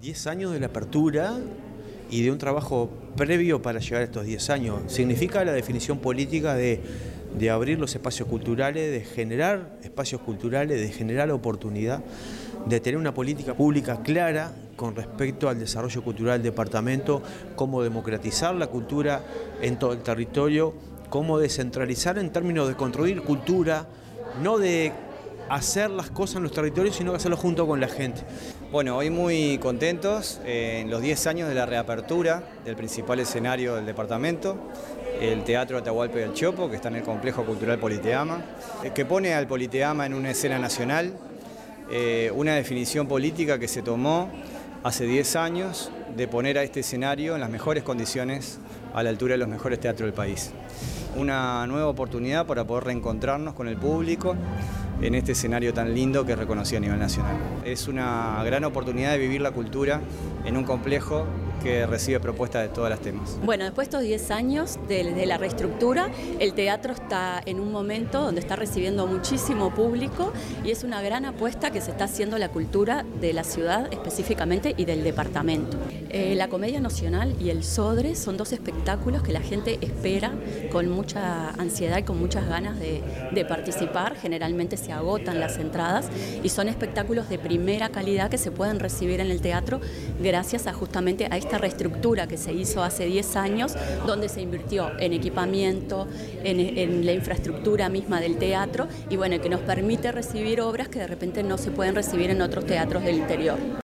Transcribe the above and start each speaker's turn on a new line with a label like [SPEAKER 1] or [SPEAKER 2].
[SPEAKER 1] 10 años de la apertura y de un trabajo previo para llegar a estos 10 años. Significa la definición política de abrir los espacios culturales, de generar espacios culturales, de generar oportunidad, de tener una política pública clara con respecto al desarrollo cultural del departamento, cómo democratizar la cultura en todo el territorio, cómo descentralizar en términos de construir cultura, no de hacer las cosas en los territorios, sino que hacerlo junto con la gente.
[SPEAKER 2] Bueno, hoy muy contentos en los 10 años de la reapertura del principal escenario del departamento, el Teatro Atahualpa del Chopo, que está en el Complejo Cultural Politeama, que pone al Politeama en una escena nacional, una definición política que se tomó hace 10 años de poner a este escenario en las mejores condiciones, a la altura de los mejores teatros del país. Una nueva oportunidad para poder reencontrarnos con el público en este escenario tan lindo que es reconocido a nivel nacional. Es una gran oportunidad de vivir la cultura en un complejo que recibe propuestas de todas las temas.
[SPEAKER 3] Bueno, después de estos 10 años de la reestructura, el teatro está en un momento donde está recibiendo muchísimo público y es una gran apuesta que se está haciendo la cultura de la ciudad específicamente y del departamento. La Comedia Nacional y el Sodre son dos espectáculos que la gente espera con mucha ansiedad y con muchas ganas de participar. Generalmente se agotan las entradas y son espectáculos de primera calidad que se pueden recibir en el teatro gracias a justamente a esta reestructura que se hizo hace 10 años, donde se invirtió en equipamiento, en la infraestructura misma del teatro y bueno, que nos permite recibir obras que de repente no se pueden recibir en otros teatros del interior.